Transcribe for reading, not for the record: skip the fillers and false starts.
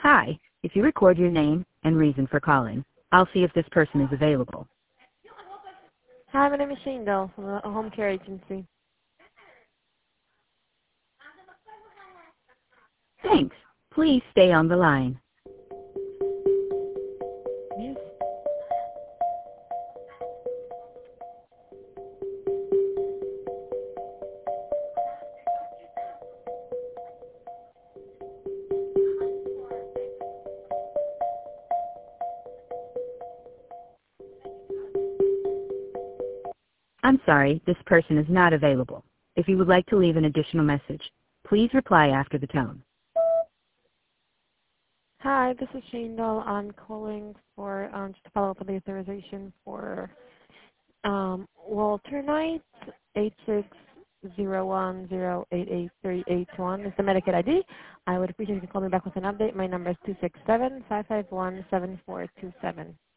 Hi, if you record your name and reason for calling, I'll see if this person is available. Hi, my name is Shane Dell from a home care agency. Thanks. Please stay on the line. Yes. I'm sorry, this person is not available. If you would like to leave an additional message, please reply after the tone. Hi, this is Shane Dell. I'm calling for just to follow up on the authorization for Walter Knight, 8601088381 is the Medicaid ID. I would appreciate if you call me back with an update. My number is 267-551-7427.